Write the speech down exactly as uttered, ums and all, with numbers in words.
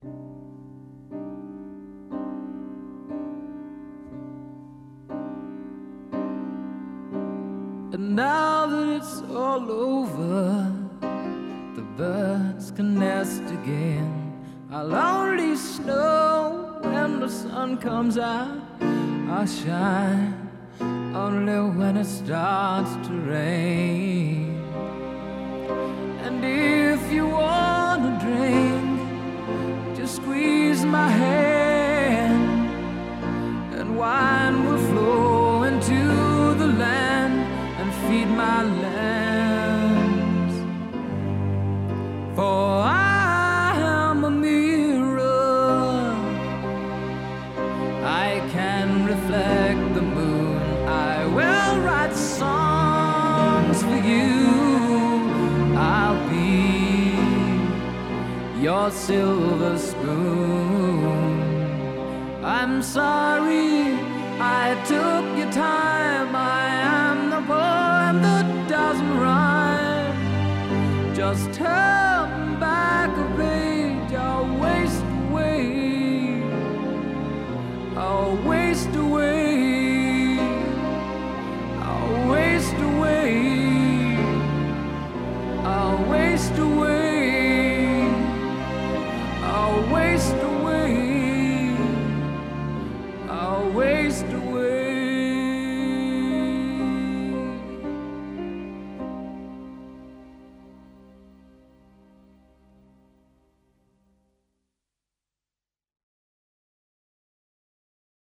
And now that it's all over, the birds can nest again. I'll only snow when the sun comes out. I'll shine only when it starts to rain. And if you want a drink, just squeeze my hand, and wine will flow into the land and feed my lambs. For I am a mirror, I can reflect the moon. I will write songs for you. I'll be your silver spoon. I'm sorry I took your time. I am the poem that doesn't rhyme. Just turn back a page. I'll waste away. I'll waste away.